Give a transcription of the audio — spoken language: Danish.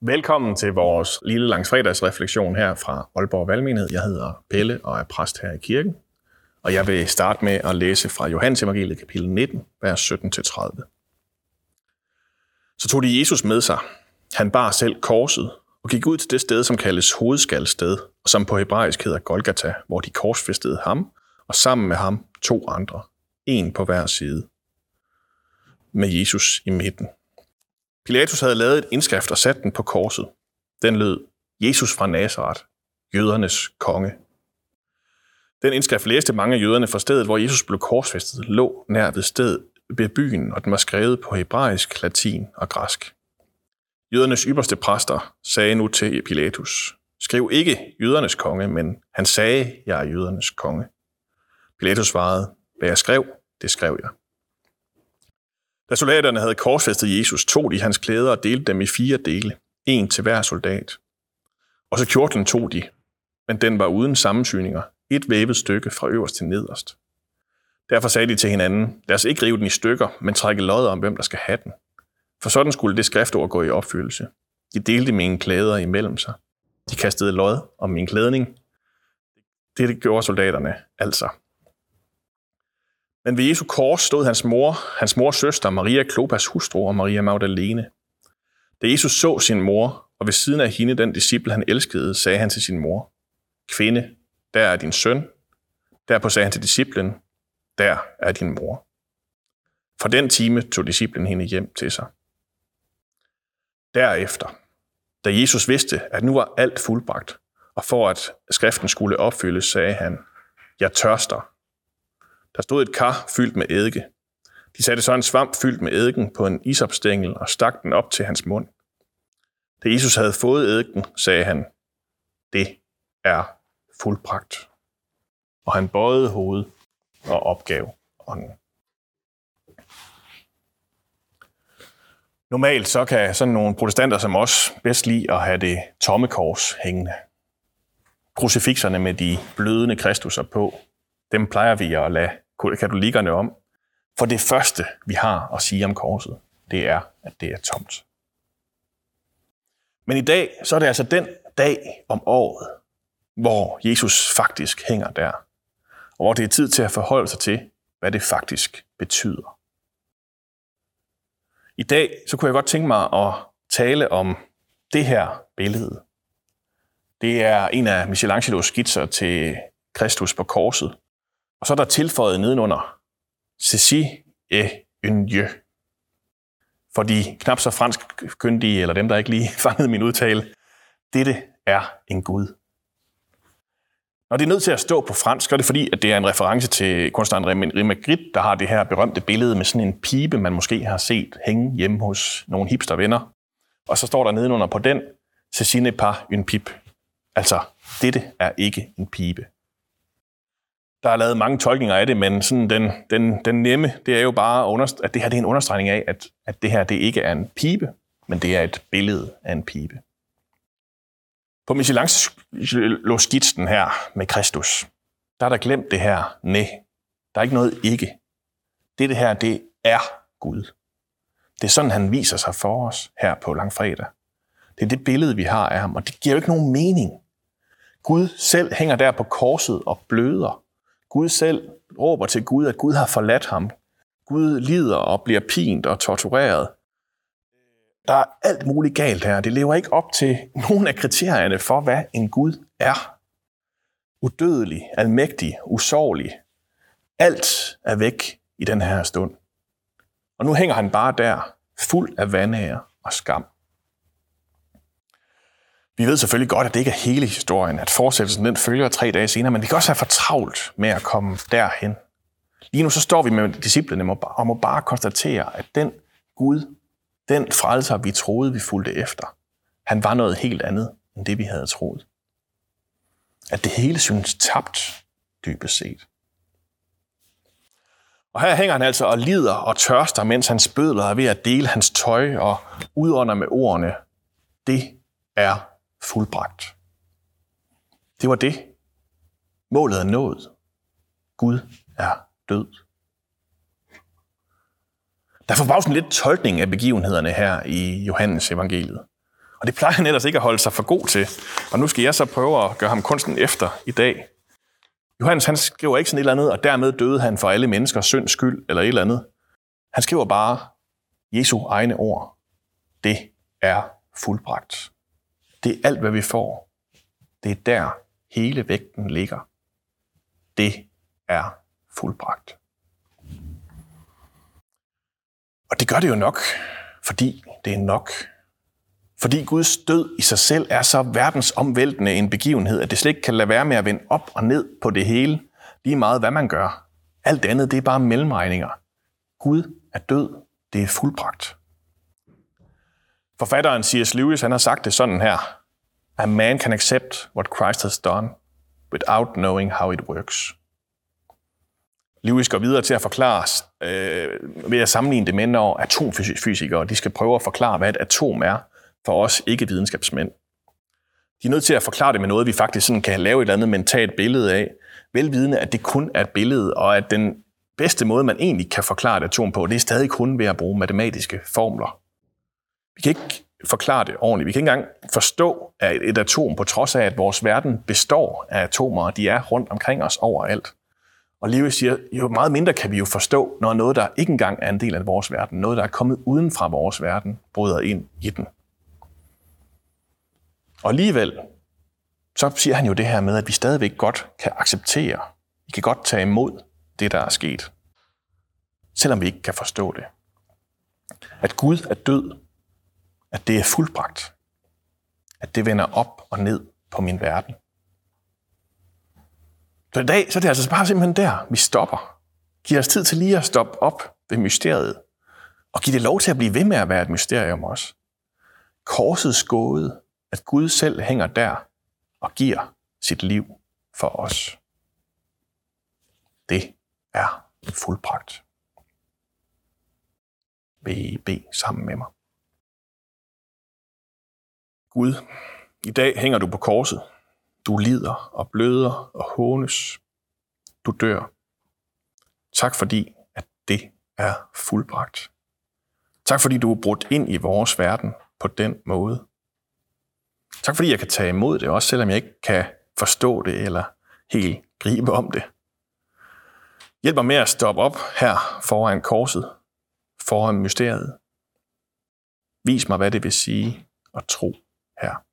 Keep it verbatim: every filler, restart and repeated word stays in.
Velkommen til vores lille langfredagsreflektion her fra Aalborg Valgmenighed. Jeg hedder Pelle og er præst her i kirken. Og jeg vil starte med at læse fra Johannes evangeliet kapitel nitten, vers sytten til tredive. Så tog de Jesus med sig. Han bar selv korset og gik ud til det sted, som kaldes hovedskaldsted, og som på hebraisk hedder Golgata, hvor de korsfæstede ham, og sammen med ham to andre, en på hver side, med Jesus i midten. Pilatus havde lavet et indskrift og sat den på korset. Den lød, Jesus fra Nazaret, jødernes konge. Den indskrift læste mange af jøderne fra stedet, hvor Jesus blev korsfæstet, lå nær ved stedet ved byen, og den var skrevet på hebraisk, latin og græsk. Jødernes ypperste præster sagde nu til Pilatus, skriv ikke jødernes konge, men han sagde, jeg er jødernes konge. Pilatus svarede, hvad jeg skrev, det skrev jeg. Da soldaterne havde korsfæstet Jesus, tog de hans klæder og delte dem i fire dele, en til hver soldat. Og så kjortlen tog de, men den var uden sammensyninger, et vævet stykke fra øverst til nederst. Derfor sagde de til hinanden, lad os ikke rive den i stykker, men trække lodder om, hvem der skal have den. For sådan skulle det skriftord gå i opfyldelse. De delte mine klæder imellem sig. De kastede lod om min klædning. Det gjorde soldaterne altså. Men ved Jesu kors stod hans mor, hans mors søster, Maria Klopas hustru og Maria Magdalene. Da Jesus så sin mor, og ved siden af hende den disciple, han elskede, sagde han til sin mor, kvinde, der er din søn. Derpå sagde han til disciplen, der er din mor. For den time tog disciplen hende hjem til sig. Derefter, da Jesus vidste, at nu var alt fuldbragt, og for at skriften skulle opfyldes, sagde han, jeg tørster. Der stod et kar fyldt med eddike. De satte så en svamp fyldt med eddiken på en isopstængel og stak den op til hans mund. Da Jesus havde fået eddiken, sagde han, det er fuldbragt. Og han bøjede hovedet og opgav ånden. Normalt så kan sådan nogle protestanter som os bedst lide at have det tomme kors hængende. Krucifikserne med de blødende kristusser på, dem plejer vi at lade katolikkerne om. For det første, vi har at sige om korset, det er, at det er tomt. Men i dag, så er det altså den dag om året, hvor Jesus faktisk hænger der. Og hvor det er tid til at forholde sig til, hvad det faktisk betyder. I dag, så kunne jeg godt tænke mig at tale om det her billede. Det er en af Michelangelos skitser til Kristus på korset. Og så er der tilføjet nedenunder, ceci et un dieu. For de knap så fransk kyndige, eller dem, der ikke lige fangede min udtale, dette er en Gud. Når det er nødt til at stå på fransk, så er det fordi, at det er en reference til kunstneren René Magritte, der har det her berømte billede med sådan en pibe, man måske har set hænge hjemme hos nogle hipstervenner. Og så står der nedenunder på den, ceci n'est pas une pipe. Altså, dette er ikke en pibe. Der er lavet mange tolkninger af det, men sådan den, den, den nemme, det er jo bare, at det her det er en understregning af, at, at det her det ikke er en pibe, men det er et billede af en pibe. På Michelangelo-skitsen her med Kristus, der er der glemt det her næ. Der er ikke noget ikke. Det, det her, det er Gud. Det er sådan, han viser sig for os her på langfredag. Det er det billede, vi har af ham, og det giver jo ikke nogen mening. Gud selv hænger der på korset og bløder. Gud selv råber til Gud, at Gud har forladt ham. Gud lider og bliver pint og tortureret. Der er alt muligt galt her. Det lever ikke op til nogen af kriterierne for, hvad en Gud er. Udødelig, almægtig, usårlig. Alt er væk i den her stund. Og nu hænger han bare der, fuld af vanære og skam. Vi ved selvfølgelig godt, at det ikke er hele historien, at fortsættelsen den følger tre dage senere, men vi kan også have for travlt med at komme derhen. Lige nu så står vi med disciplene og må bare konstatere, at den Gud, den frelser, vi troede, vi fulgte efter, han var noget helt andet, end det vi havde troet. At det hele synes tabt, dybest set. Og her hænger han altså og lider og tørster, mens hans bødler er ved at dele hans tøj og udånder med ordene, det er fuldbragt. Det var det. Målet er nået. Gud er død. Der er forbavsende lidt tolkning af begivenhederne her i Johannes evangeliet. Og det plejer han ellers ikke at holde sig for god til. Og nu skal jeg så prøve at gøre ham kunsten efter i dag. Johannes, han skriver ikke sådan et eller andet, og dermed døde han for alle menneskers synd skyld, eller et eller andet. Han skriver bare Jesu egne ord. Det er fuldbragt. Det er alt, hvad vi får. Det er der, hele vægten ligger. Det er fuldbragt. Og det gør det jo nok, fordi det er nok. Fordi Guds død i sig selv er så verdensomvæltende en begivenhed, at det slet ikke kan lade være med at vende op og ned på det hele, lige meget hvad man gør. Alt andet, det er bare mellemregninger. Gud er død. Det er fuldbragt. Forfatteren C S Lewis, han har sagt det sådan her. A man can accept what Christ has done, without knowing how it works. Lewis går videre til at forklare, øh, ved at sammenligne det med, når atomfysikere de skal prøve at forklare, hvad et atom er for os ikke-videnskabsmænd. De er nødt til at forklare det med noget, vi faktisk sådan kan lave et eller andet mentalt billede af, velvidende, at det kun er et billede, og at den bedste måde, man egentlig kan forklare et atom på, det er stadig kun ved at bruge matematiske formler. Vi kan ikke forklare det ordentligt. Vi kan ikke engang forstå at et atom, på trods af, at vores verden består af atomer, og de er rundt omkring os overalt. Og Lewis siger, jo meget mindre kan vi jo forstå, når noget, der ikke engang er en del af vores verden, noget, der er kommet uden fra vores verden, bryder ind i den. Og alligevel, så siger han jo det her med, at vi stadigvæk godt kan acceptere, vi kan godt tage imod det, der er sket, selvom vi ikke kan forstå det. At Gud er død, at det er fuldbragt, at det vender op og ned på min verden. Så i dag så er det altså bare simpelthen der, vi stopper. Giv os tid til lige at stoppe op ved mysteriet, og giv det lov til at blive ved med at være et mysterium også. Korsets gåde, at Gud selv hænger der og giver sit liv for os. Det er fuldbragt. Vil I bede sammen med mig? Gud, i dag hænger du på korset. Du lider og bløder og hånes. Du dør. Tak fordi, at det er fuldbragt. Tak fordi du er brudt ind i vores verden på den måde. Tak fordi jeg kan tage imod det, også selvom jeg ikke kan forstå det eller helt gribe om det. Hjælp mig med at stoppe op her foran korset, foran mysteriet. Vis mig, hvad det vil sige at tro her.